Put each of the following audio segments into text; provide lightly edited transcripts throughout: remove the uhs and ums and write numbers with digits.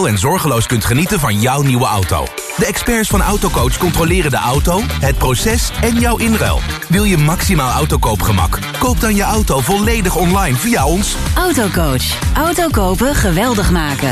en zorgeloos kunt genieten van jouw nieuwe auto. De experts van Autocoach controleren de auto, het proces en jouw inruil. Wil je maximaal autokoopgemak? Koop dan je auto volledig online via ons. Autocoach. Auto kopen geweldig maken.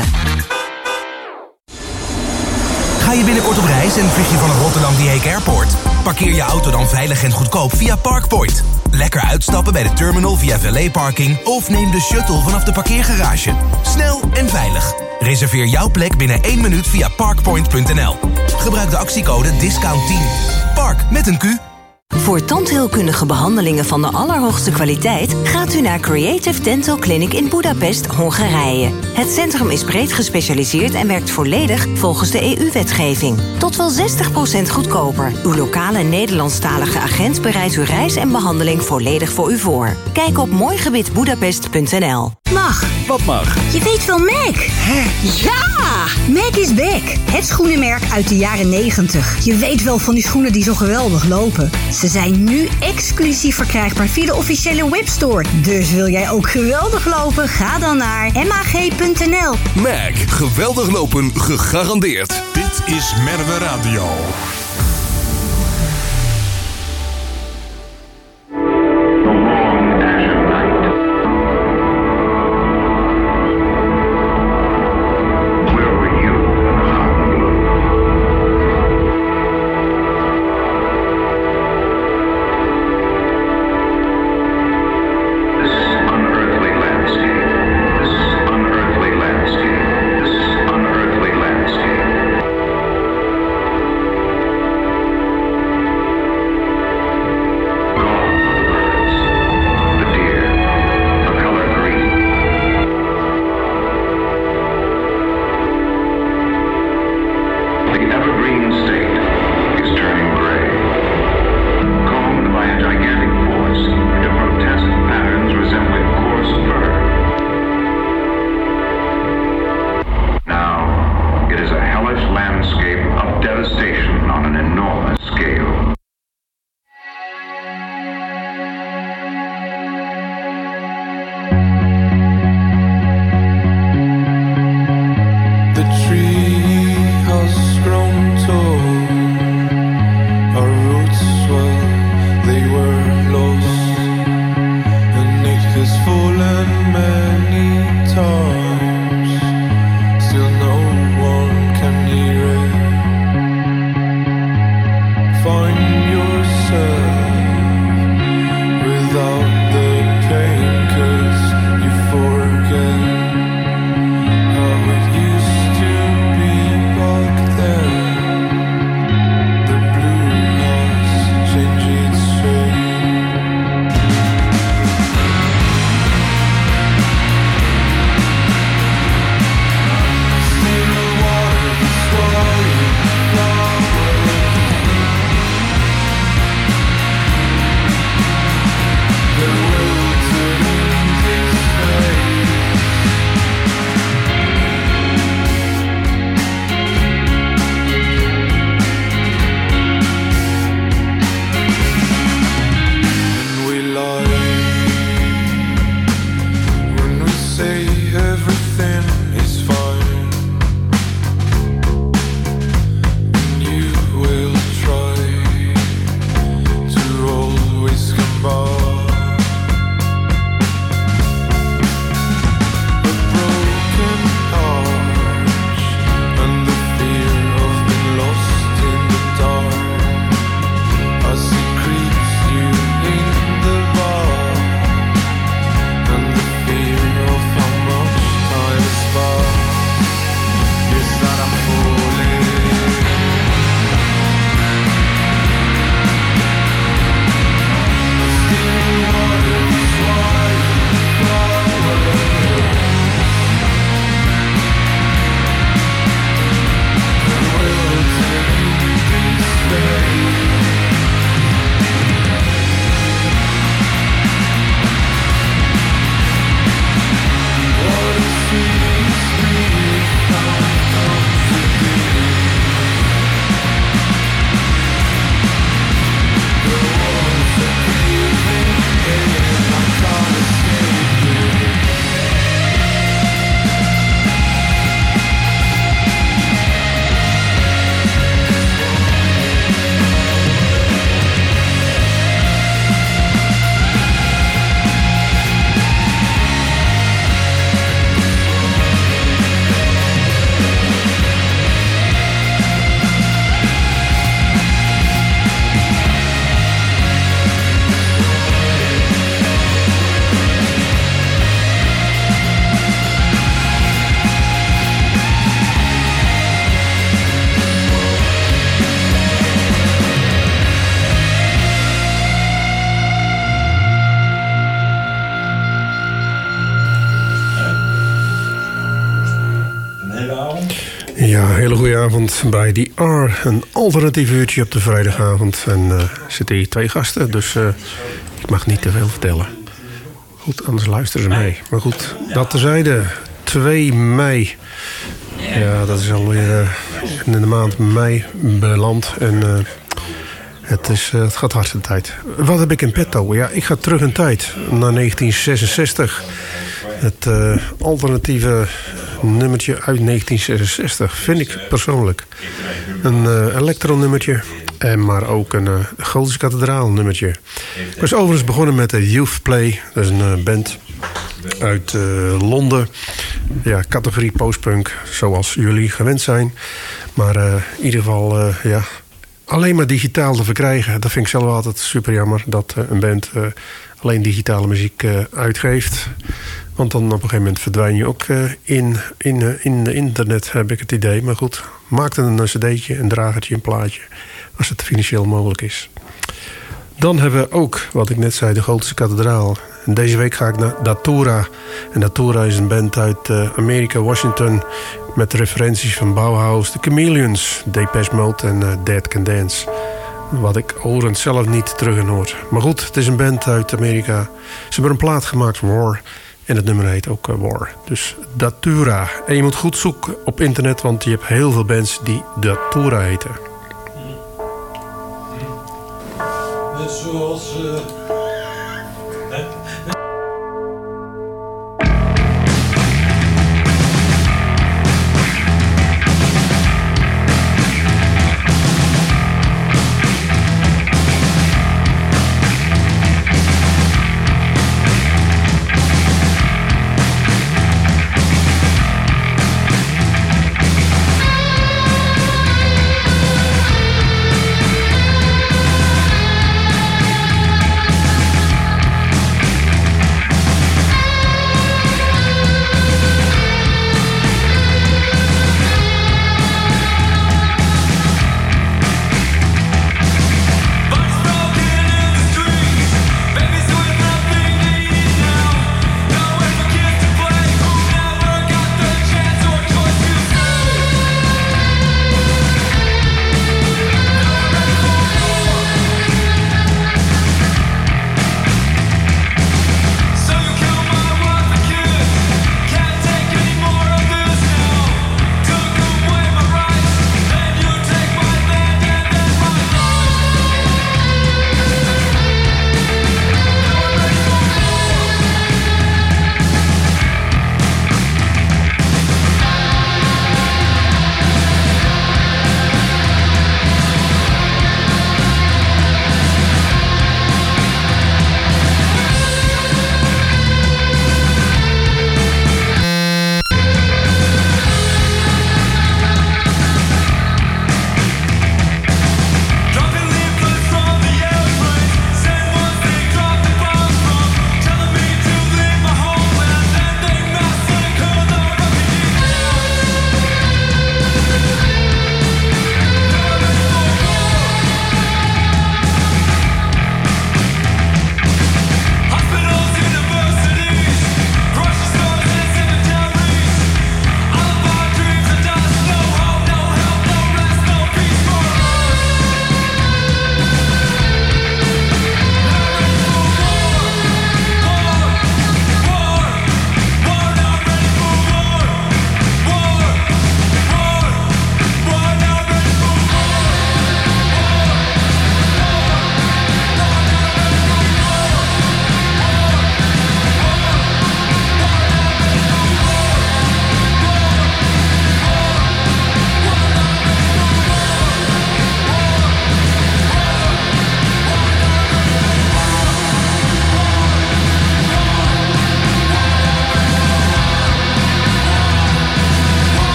Ga je binnenkort op reis en vlieg je van het Rotterdam The Hague Airport? Parkeer je auto dan veilig en goedkoop via Parkpoint. Lekker uitstappen bij de terminal via valet parking of neem de shuttle vanaf de parkeergarage. Snel en veilig. Reserveer jouw plek binnen 1 minuut via parkpoint.nl. Gebruik de actiecode DISCOUNT10. Park met een Q. Voor tandheelkundige behandelingen van de allerhoogste kwaliteit gaat u naar Creative Dental Clinic in Budapest, Hongarije. Het centrum is breed gespecialiseerd en werkt volledig volgens de EU-wetgeving. Tot wel 60% goedkoper. Uw lokale Nederlandstalige agent bereidt uw reis en behandeling volledig voor u voor. Kijk op mooigebitbudapest.nl. Mag. Wat mag? Je weet wel Mac. Hè? Ja! Mac is back. Het schoenenmerk uit de jaren 90. Je weet wel van die schoenen die zo geweldig lopen. Ze zijn nu exclusief verkrijgbaar via de officiële webstore. Dus wil jij ook geweldig lopen? Ga dan naar mag.nl. Mac. Geweldig lopen. Gegarandeerd. Dit is Merwe Radio. The tree has grown tall. Ja, hele goede avond bij die R. Een alternatief uurtje op de vrijdagavond. En zitten hier 2 gasten, dus ik mag niet te veel vertellen. Goed, anders luisteren ze mee. Maar goed, dat terzijde. 2 mei. Ja, dat is alweer in de maand mei beland. En het gaat hard in tijd. Wat heb ik in petto? Ja, ik ga terug in tijd. Naar 1966. Het alternatieve nummertje uit 1966 vind ik persoonlijk. Een elektronummertje. Maar ook een Gotische Kathedraal nummertje. Ik was overigens begonnen met de Youth Play. Dat is een band uit Londen. Ja, categorie postpunk, zoals jullie gewend zijn. Maar in ieder geval, ja, alleen maar digitaal te verkrijgen. Dat vind ik zelf altijd super jammer. Dat een band alleen digitale muziek uitgeeft. Want dan op een gegeven moment verdwijn je ook in internet, heb ik het idee. Maar goed, maak dan een cd'tje, een dragertje, een plaatje. Als het financieel mogelijk is. Dan hebben we ook, wat ik net zei, de Gotische Kathedraal. En deze week ga ik naar Datura. En Datura is een band uit Amerika, Washington. Met referenties van Bauhaus, The Chameleons, Depeche Mode en Dead Can Dance. Wat ik horend zelf niet terug in hoor. Maar goed, het is een band uit Amerika. Ze hebben een plaat gemaakt, War. En het nummer heet ook War. Dus Datura. En je moet goed zoeken op internet, want je hebt heel veel bands die Datura heten. Net zoals...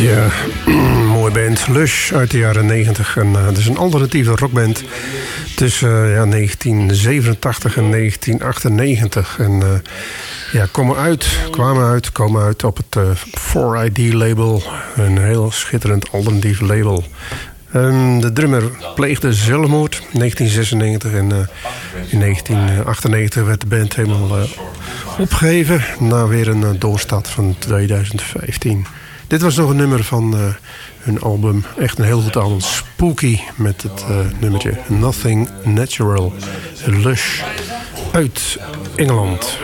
Ja, mooie band. Lush uit de jaren 90. En het is een alternatieve rockband tussen 1987 en 1998. En komen uit op het 4ID-label. Een heel schitterend alternatief label. De drummer pleegde zelfmoord in 1996 en in 1998 werd de band helemaal opgegeven na weer een doorstart van 2015. Dit was nog een nummer van hun album, echt een heel goed album, Spooky, met het nummertje Nothing Natural, Lush uit Engeland.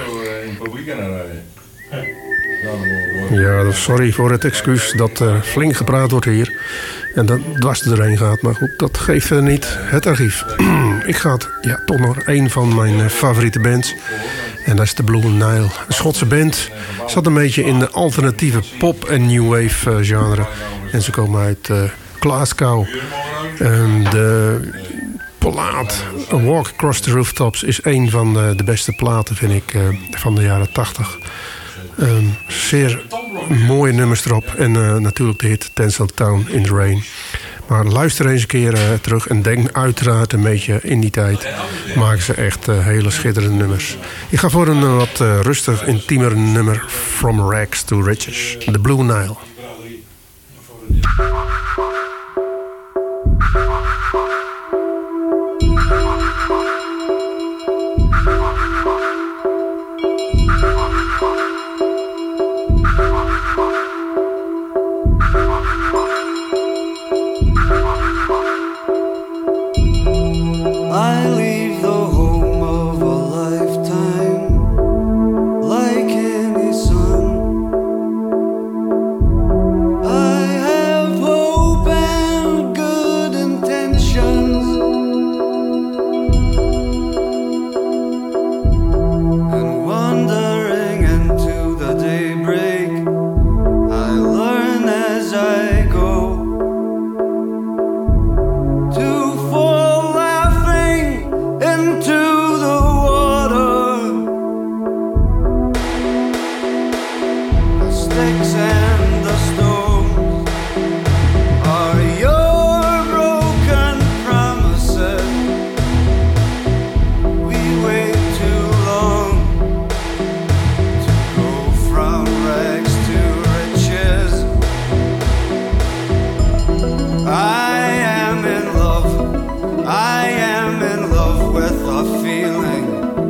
Ja, sorry voor het excuus dat flink gepraat wordt hier en dat dwars doorheen gaat, maar goed, dat geeft niet het archief. Ik ga toch nog een van mijn favoriete bands. En dat is de Blue Nile. Een Schotse band. Zat een beetje in de alternatieve pop- en new wave genre. En ze komen uit Glasgow. De plaat Walk Across the Rooftops is een van de beste platen, vind ik, van de jaren 80. Zeer mooie nummers erop. En natuurlijk de hit Tinseltown in the Rain. Maar luister eens een keer terug en denk uiteraard een beetje in die tijd. Maken ze echt hele schitterende nummers. Ik ga voor een wat rustig, intiemer nummer. From Rags to Riches. The Blue Nile. I leave the home of a lifetime like any son. I have hope and good intentions, and wandering into the daybreak, I learn as I go to fall into the water. The sticks and the stones are your broken promises. We wait too long to go from rags to riches. I am in love. I am in love with a feeling.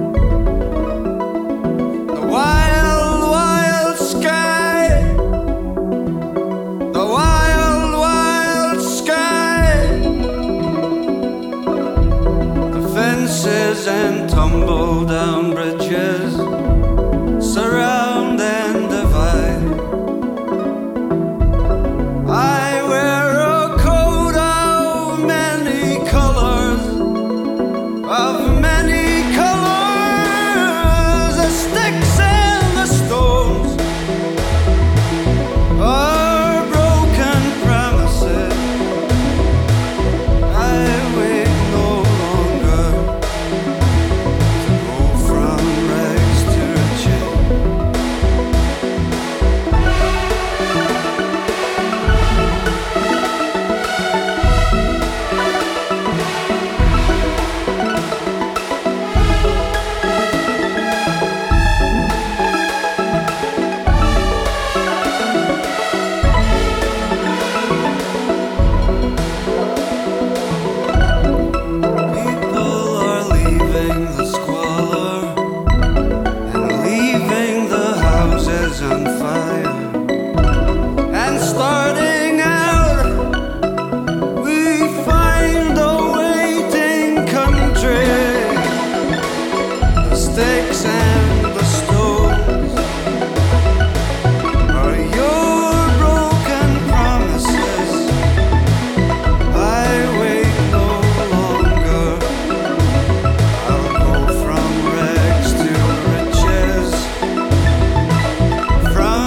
The wild, wild sky. The wild, wild sky. The fences and tumble down bridges surround and divide. I wear a coat of many colors, of many colors. The sticks and the stones are broken promises. I wait no longer to go from rags to riches. People are leaving the squalor and leaving the houses on fire and starting out. We find a waiting country. The stakes and the stones are your broken promises. I wait no longer. I'll go from rags to riches. From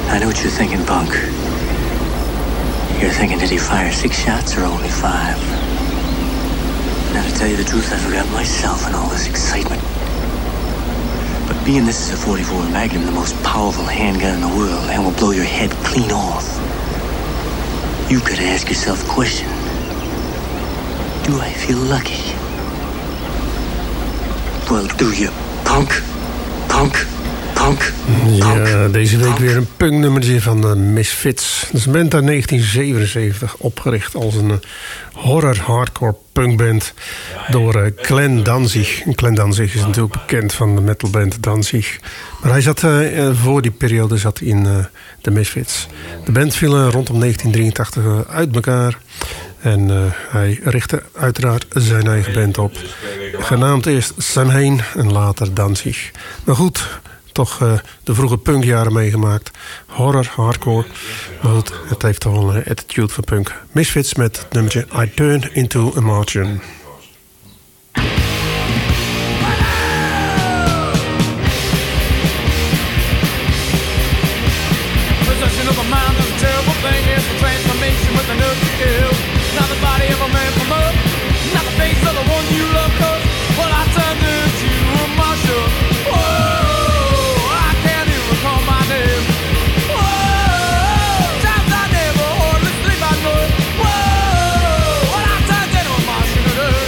I know what you're thinking, punk. You're thinking, did he fire 6 shots or only 5? Now, to tell you the truth, I forgot myself in all this excitement. But being this is a 44 Magnum, the most powerful handgun in the world, and will blow your head clean off, you could ask yourself a question. Do I feel lucky? Well, do you, punk? Punk? Punk? Ja, deze week weer een punknummertje van de Misfits. Dat is een band uit 1977, opgericht als een horror-hardcore punkband door Glenn Danzig. Glenn Danzig is natuurlijk bekend van de metalband Danzig. Maar hij zat voor die periode in de Misfits. De band viel rondom 1983 uit elkaar. En hij richtte uiteraard zijn eigen band op. Genaamd eerst Samhain en later Danzig. Maar goed, toch de vroege punkjaren meegemaakt. Horror, hardcore. Maar goed, het heeft toch wel een attitude van punk. Misfits met het nummertje I Turn Into a Martian. Possession of a mind is a terrible thing. It's a transformation with a nerve to kill. Not the body of a man from up, not the face of the one you love. Cause when I turned into a marshal, whoa, I can't even recall my name. Whoa, times I never hardly sleep, I know it. Whoa, when I turned into a marshal,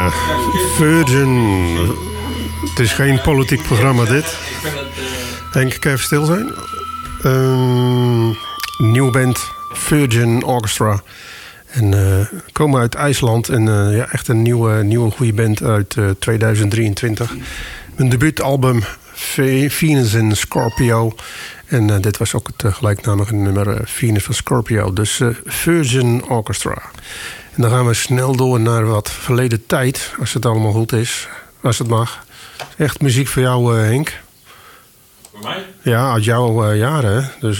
Ja, Virgin. Het is geen politiek programma dit. Henk, kan even stil zijn? Nieuwe band, Virgin Orchestra. En komen uit IJsland. En ja, echt een nieuwe goede band uit 2023. Een debuutalbum, Venus in Scorpio. En dit was ook het gelijknamige nummer Venus van Scorpio. Dus Virgin Orchestra. En dan gaan we snel door naar wat verleden tijd. Als het allemaal goed is. Als het mag. Echt muziek voor jou, Henk. Voor mij? Ja, uit jouw jaren. Hè? Dus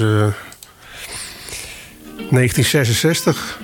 1966.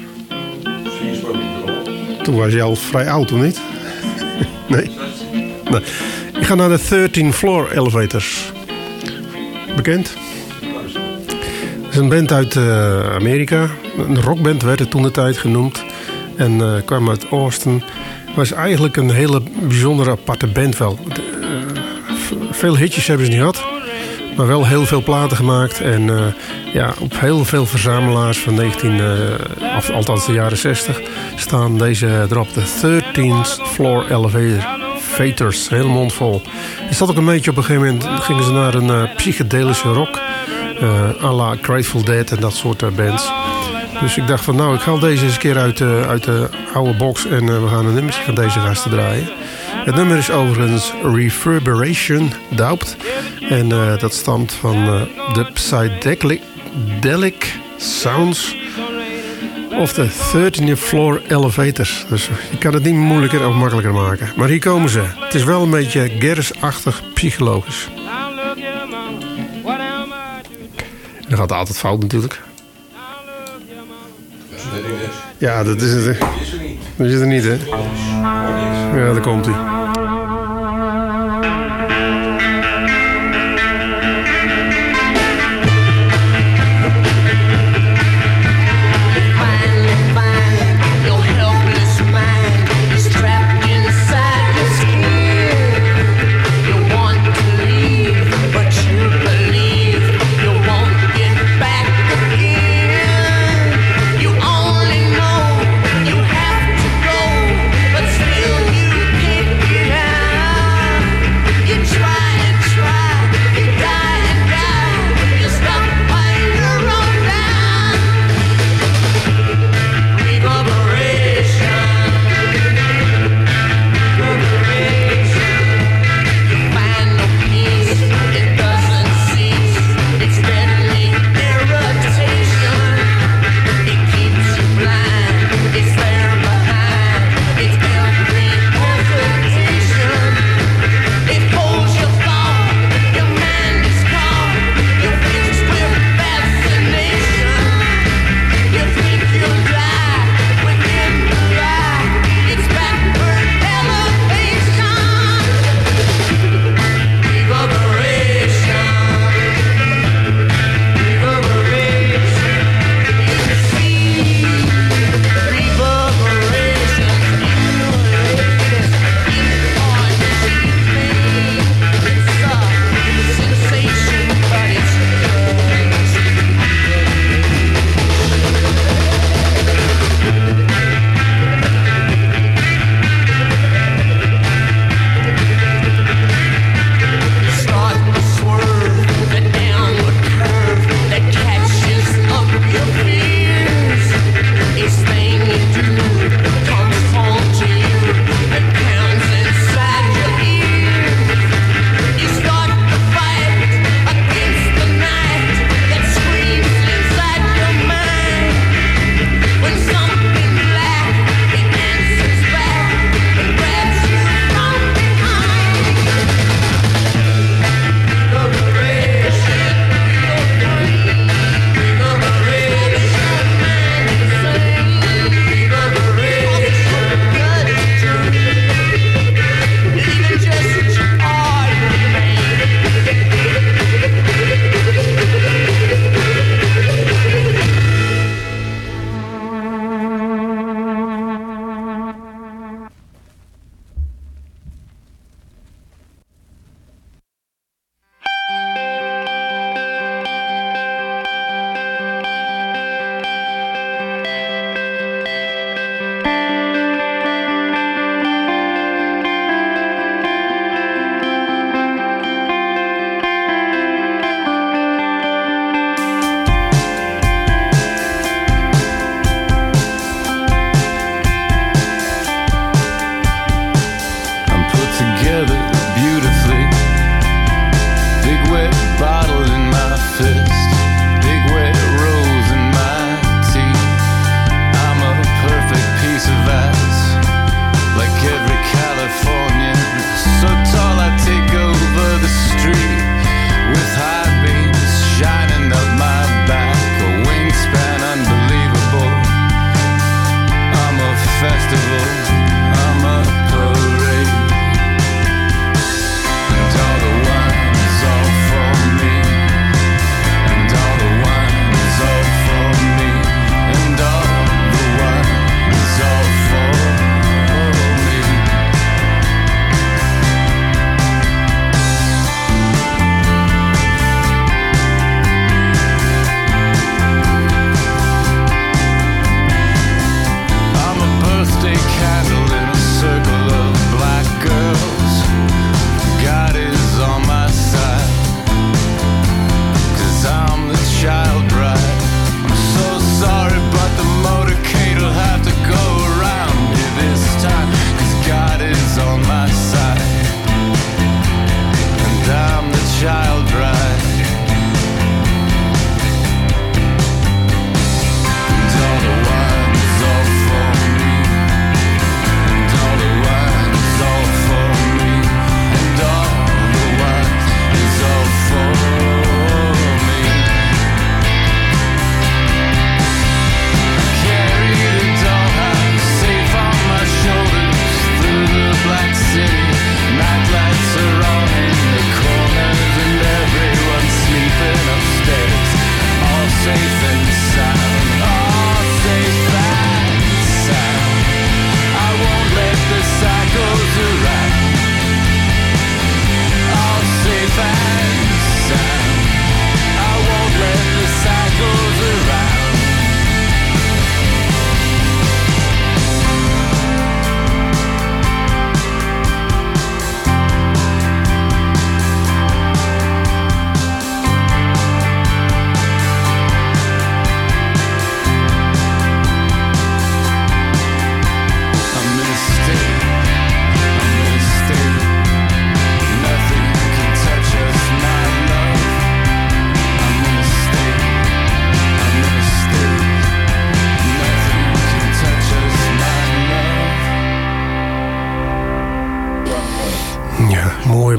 Toen was je al vrij oud, of niet? Nee? Nee. Ik ga naar de 13 Floor Elevators. Bekend? Dat is een band uit Amerika. Een rockband werd het toen de tijd genoemd. En kwam uit Austin. Was eigenlijk een hele bijzondere aparte band wel. Veel hitjes hebben ze niet gehad. Maar wel heel veel platen gemaakt. En ja, op heel veel verzamelaars van althans de jaren 60... staan deze erop. De 13th Floor Elevators. Heel mondvol. Er zat ook een beetje op een gegeven moment... gingen ze naar een psychedelische rock. À la Grateful Dead en dat soort bands. Dus ik dacht van nou, ik haal deze eens een keer uit de oude box... en we gaan een nummertje van deze gasten draaien. Het nummer is overigens Reverberation Doubt. En dat stamt van de Psychedelic Sounds of the 13th Floor Elevators. Dus je kan het niet moeilijker of makkelijker maken. Maar hier komen ze. Het is wel een beetje Gers-achtig psychologisch. En dat gaat altijd fout natuurlijk. Ja, dat is het. Dat is er niet, hè? Ja, daar komt hij. But still you get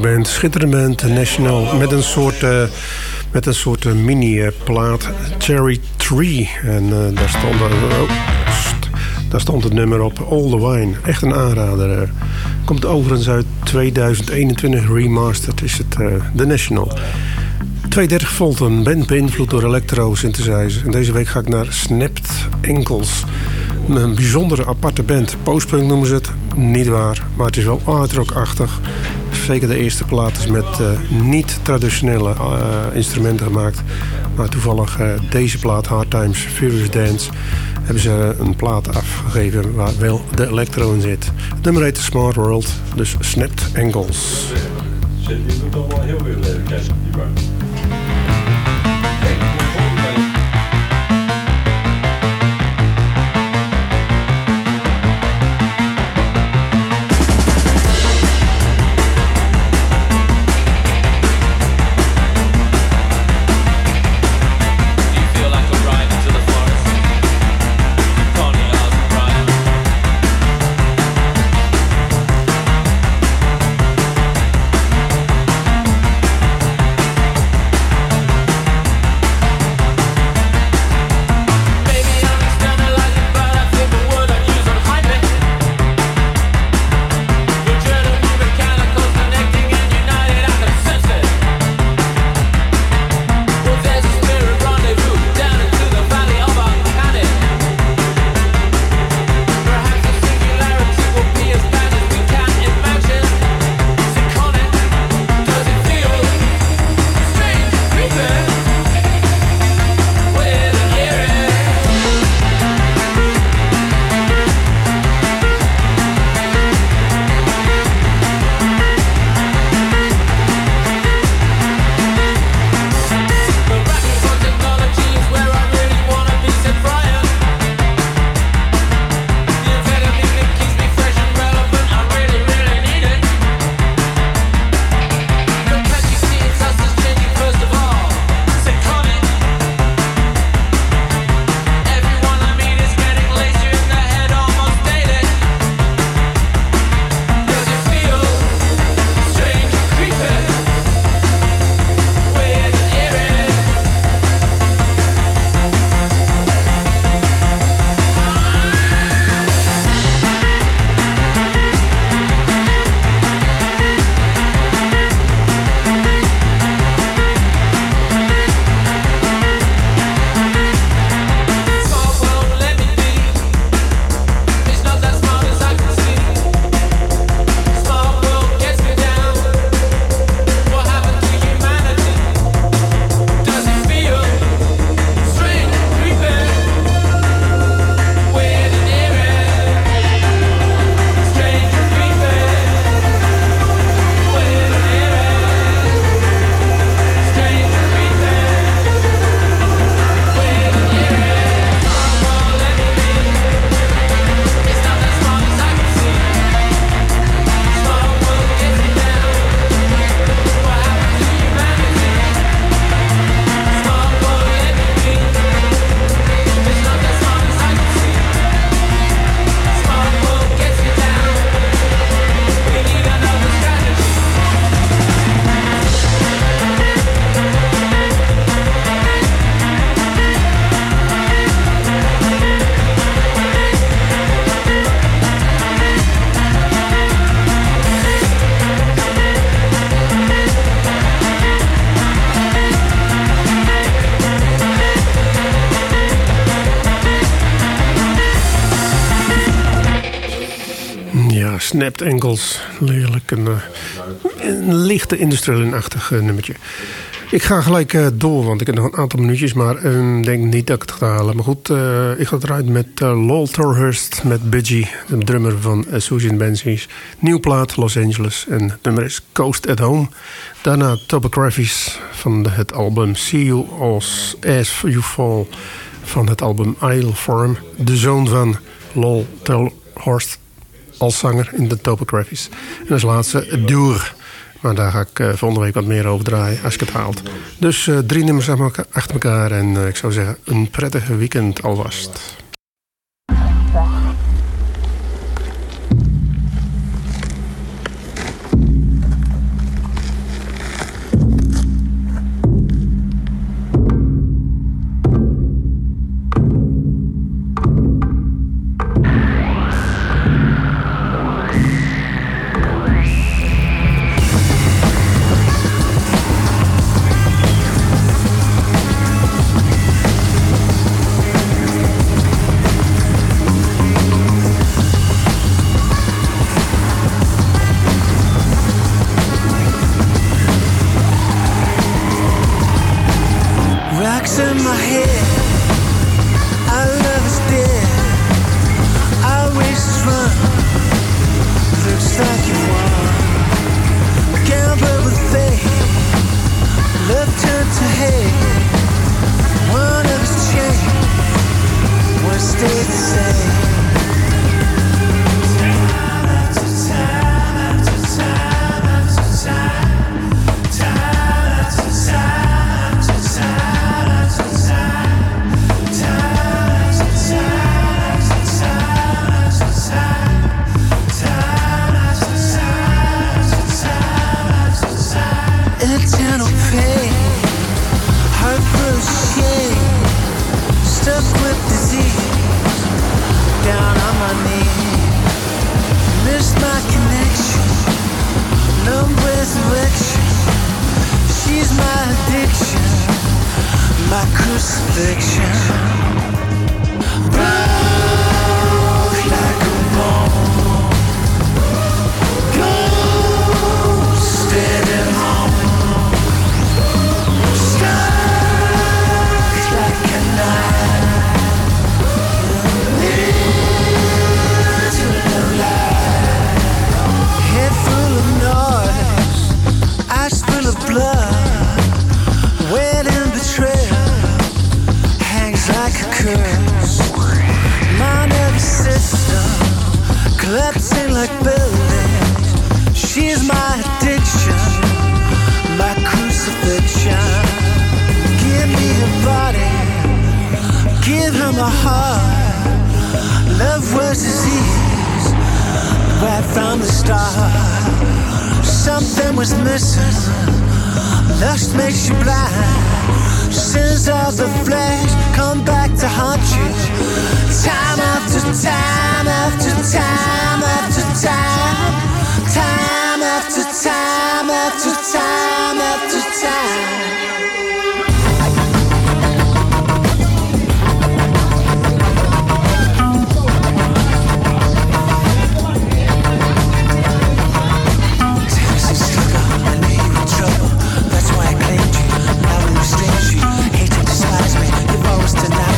band, schitterende band, The National, met een soort mini-plaat, Cherry Tree. En daar stond het nummer op, All the Wine. Echt een aanrader. Komt overigens uit 2021, remastered is het The National. 230 volt, een band beïnvloed door electro-synthesizer. En deze week ga ik naar Snapped Ankles. Een bijzondere aparte band. Postpunk noemen ze het. Niet waar, maar het is wel artrock-achtig. Zeker de eerste plaat is met niet-traditionele instrumenten gemaakt. Maar toevallig deze plaat, Hard Times, Furious Dance, hebben ze een plaat afgegeven waar wel de electro in zit. Het nummer heet Smart World, dus Snapped Ankles. Je moet toch wel heel veel leren kijken op die baan. Snapped Ankles. Heerlijk. Een lichte industrieel-achtig nummertje. Ik ga gelijk door, want ik heb nog een aantal minuutjes. Maar ik denk niet dat ik het ga halen. Maar goed, ik ga eruit met Lol Torhurst met Budgie. De drummer van Susan Benzies. Nieuw plaat, Los Angeles. En het nummer is Coast at Home. Daarna Topographies van het album See You As You Fall. Van het album Isle Form. De zoon van Lol Torhurst als zanger in de Topographies. En als laatste Dur. Maar daar ga ik volgende week wat meer over draaien als ik het haal. Dus 3 nummers achter elkaar. En ik zou zeggen, een prettige weekend alvast. stuck with disease, down on my knees. Missed my connection, numb resurrection. She's my addiction, my crucifixion. Broke like a bone, ghosted at home. Stuck like a knife into the light. Head full of noise, eyes full of blood. Wet and betrayal hangs like a curse. My nervous system collapsing like buildings. She's my addiction, my crucifixion. Give me her body, give her my heart. Love was disease, right from the start. Something was missing, lust makes you blind. Sins of the flesh come back to haunt you. Time after time after time after time. Time after time after time after time. Tonight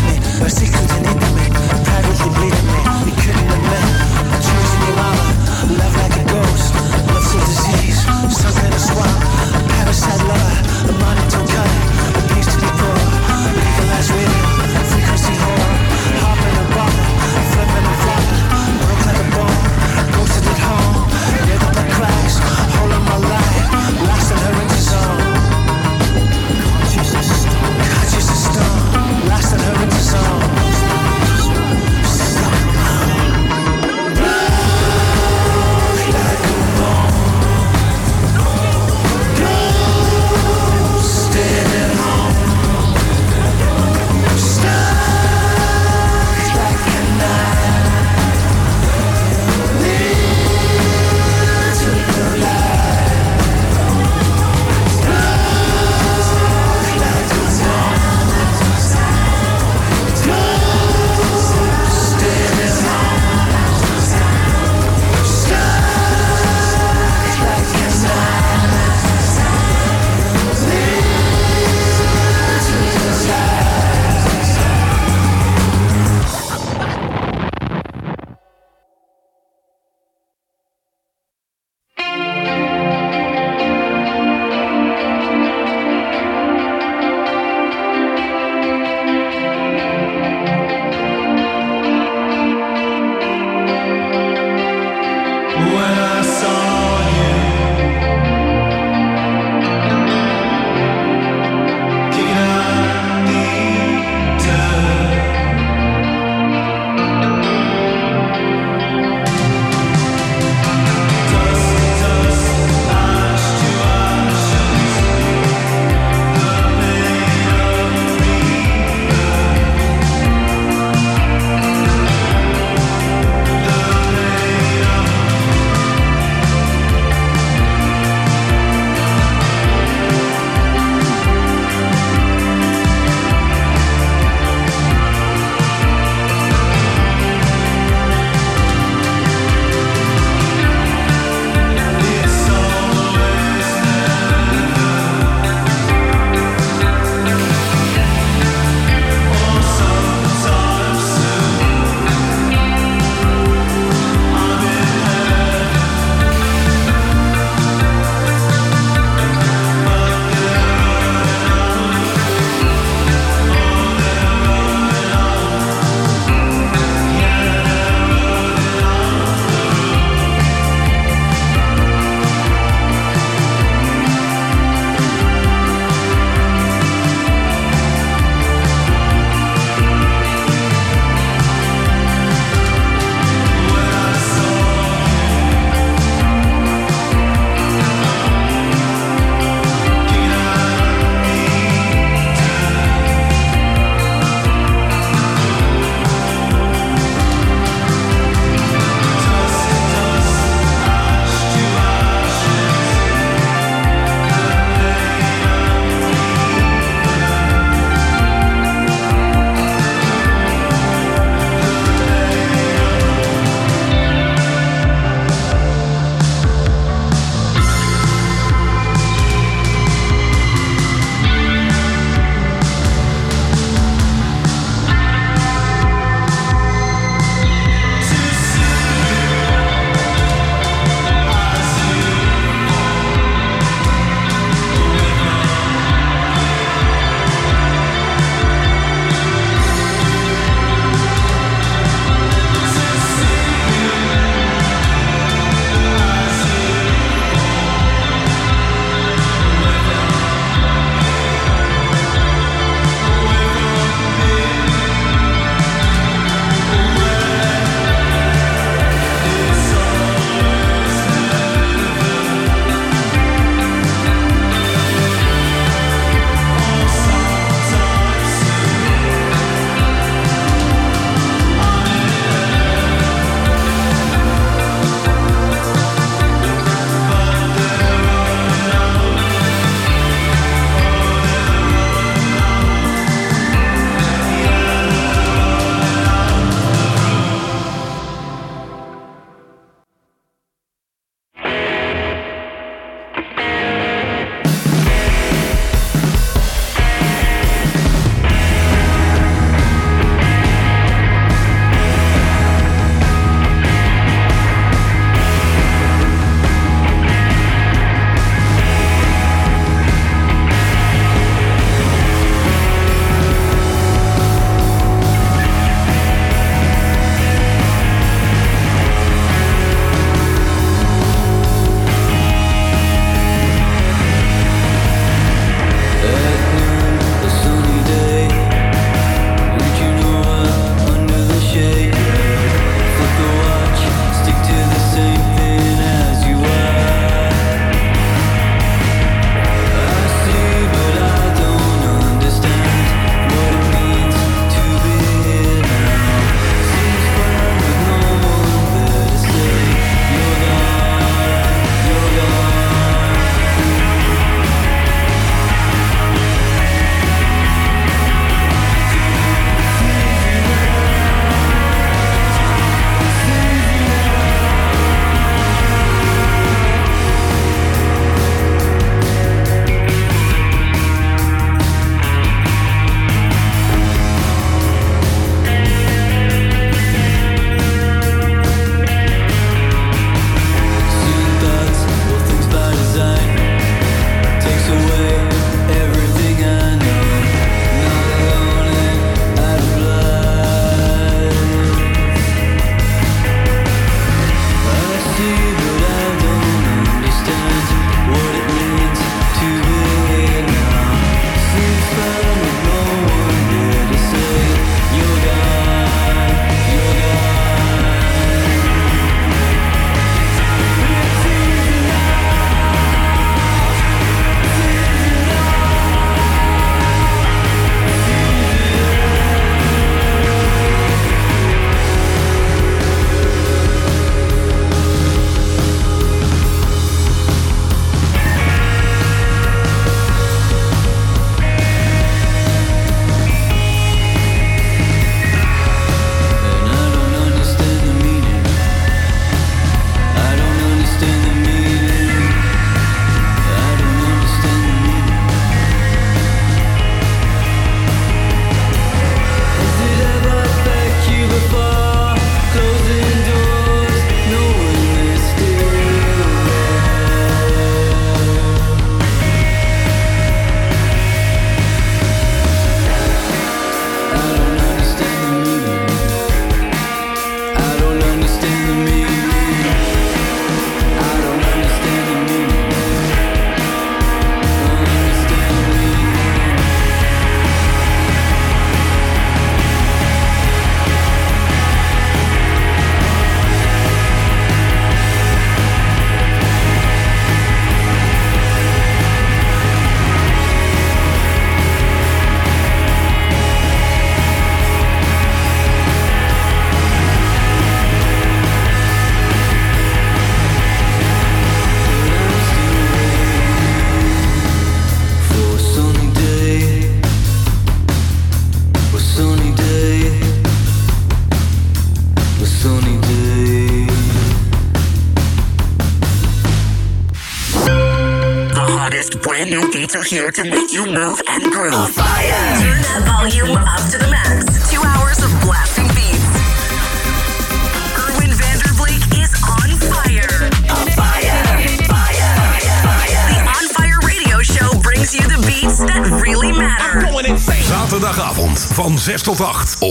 hottest brand new beats are here to make you move and groove. On fire! Turn that volume up to the max. 2 hours of blasting beats. Erwin Vanderbleek is on fire. On fire! Fire! Fire! The On Fire Radio Show brings you the beats that really matter. Zaterdagavond van 6 tot 8